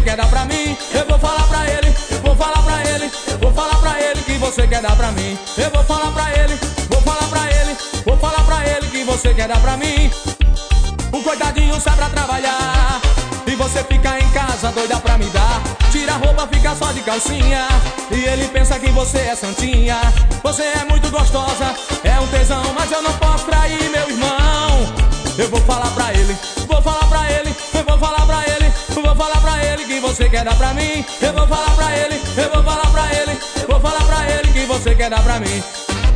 quer dar pra mim. Eu vou falar pra ele, vou falar pra ele, vou falar pra ele que você quer dar pra mim. Eu vou falar pra ele, vou falar pra ele, vou falar pra ele que você quer dar pra mim. O coitadinho sai pra trabalhar e você fica em casa doida pra me dar. Tira a roupa, fica só de calcinha e ele pensa que você é santinha. Você é muito gostosa, é um tesão, mas eu não posso trair meu irmão. Eu vou falar pra ele, vou falar pra ele, eu vou falar pra ele, vou falar pra ele que você quer dar pra mim. Eu vou falar pra ele, eu vou falar pra ele, vou falar pra ele que você quer dar pra mim.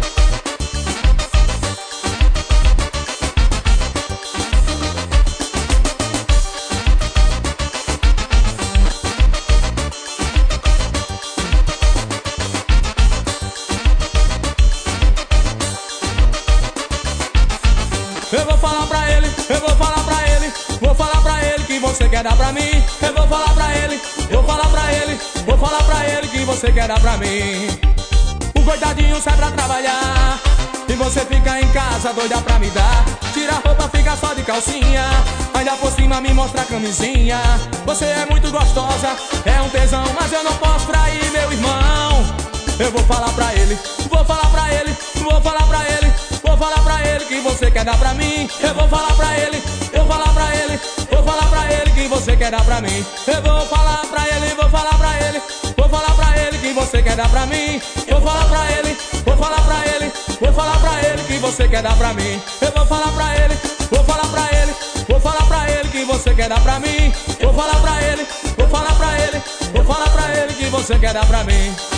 Eu vou falar pra ele, eu vou falar pra ele, vou falar pra ele que você quer dar pra mim. Eu vou falar pra ele, vou falar pra ele, vou falar pra ele que você quer dar pra mim. O coitadinho sai pra trabalhar e você fica em casa doida pra me dar. Tira a roupa, fica só de calcinha, ainda por cima me mostra a camisinha. Você é muito gostosa, é um tesão, mas eu não posso trair meu irmão. Eu vou falar pra ele, vou falar pra ele, vou falar pra ele, vou falar pra ele que você quer dar pra mim. Eu vou falar pra ele, eu falar pra ele, vou falar pra ele que você quer dar pra mim. Eu vou falar pra ele, vou falar pra ele, vou falar pra ele que você quer dar pra mim. Eu vou falar pra ele, vou falar pra ele, vou falar pra ele que você quer dar pra mim. Eu vou falar pra ele, vou falar pra ele, vou falar pra ele que você quer dar pra mim. Vou falar pra ele, vou falar pra ele, vou falar pra ele que você quer dar pra mim.